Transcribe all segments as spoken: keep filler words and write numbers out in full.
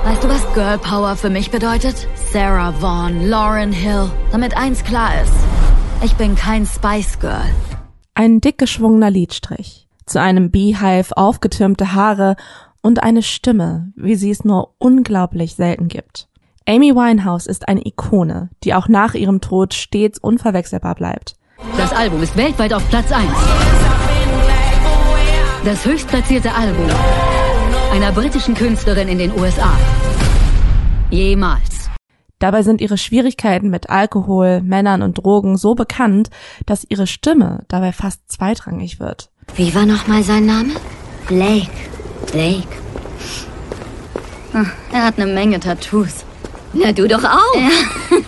Weißt du, was Girl Power für mich bedeutet? Sarah Vaughan, Lauryn Hill. Damit eins klar ist. Ich bin kein Spice Girl. Ein dick geschwungener Lidstrich. Zu einem Beehive aufgetürmte Haare und eine Stimme, wie sie es nur unglaublich selten gibt. Amy Winehouse ist eine Ikone, die auch nach ihrem Tod stets unverwechselbar bleibt. Das Album ist weltweit auf Platz eins. Das höchstplatzierte Album einer britischen Künstlerin in den U S A. Jemals. Dabei sind ihre Schwierigkeiten mit Alkohol, Männern und Drogen so bekannt, dass ihre Stimme dabei fast zweitrangig wird. Wie war nochmal sein Name? Blake. Blake. Hm, er hat eine Menge Tattoos. Na, du doch auch. Ja.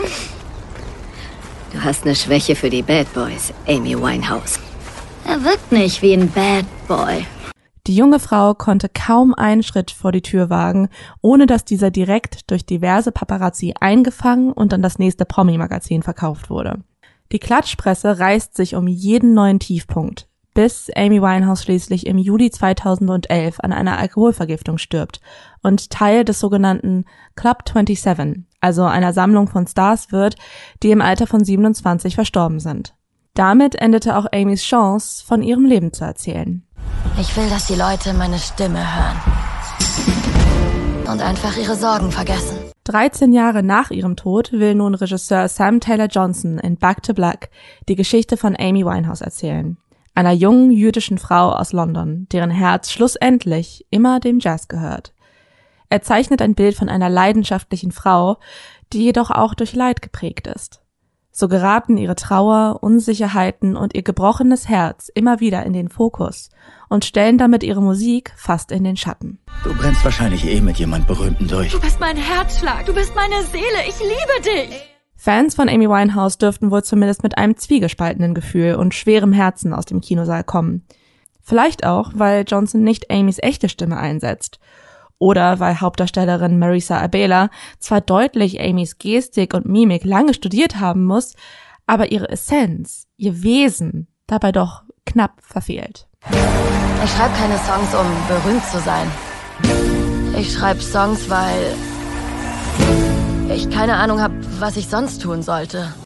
Du hast eine Schwäche für die Bad Boys, Amy Winehouse. Er wirkt nicht wie ein Bad Boy. Die junge Frau konnte kaum einen Schritt vor die Tür wagen, ohne dass dieser direkt durch diverse Paparazzi eingefangen und an das nächste Promi-Magazin verkauft wurde. Die Klatschpresse reißt sich um jeden neuen Tiefpunkt, bis Amy Winehouse schließlich im Juli zweitausendelf an einer Alkoholvergiftung stirbt und Teil des sogenannten Club siebenundzwanzig, also einer Sammlung von Stars wird, die im Alter von siebenundzwanzig verstorben sind. Damit endete auch Amys Chance, von ihrem Leben zu erzählen. Ich will, dass die Leute meine Stimme hören. Und einfach ihre Sorgen vergessen. dreizehn Jahre nach ihrem Tod will nun Regisseur Sam Taylor Johnson in Back to Black die Geschichte von Amy Winehouse erzählen. Einer jungen jüdischen Frau aus London, deren Herz schlussendlich immer dem Jazz gehört. Er zeichnet ein Bild von einer leidenschaftlichen Frau, die jedoch auch durch Leid geprägt ist. So geraten ihre Trauer, Unsicherheiten und ihr gebrochenes Herz immer wieder in den Fokus und stellen damit ihre Musik fast in den Schatten. Du brennst wahrscheinlich eh mit jemand Berühmten durch. Du bist mein Herzschlag, du bist meine Seele, ich liebe dich! Fans von Amy Winehouse dürften wohl zumindest mit einem zwiegespaltenen Gefühl und schwerem Herzen aus dem Kinosaal kommen. Vielleicht auch, weil Johnson nicht Amys echte Stimme einsetzt. Oder weil Hauptdarstellerin Marisa Abela zwar deutlich Amys Gestik und Mimik lange studiert haben muss, aber ihre Essenz, ihr Wesen dabei doch knapp verfehlt. Ich schreibe keine Songs, um berühmt zu sein. Ich schreibe Songs, weil ich keine Ahnung habe, was ich sonst tun sollte.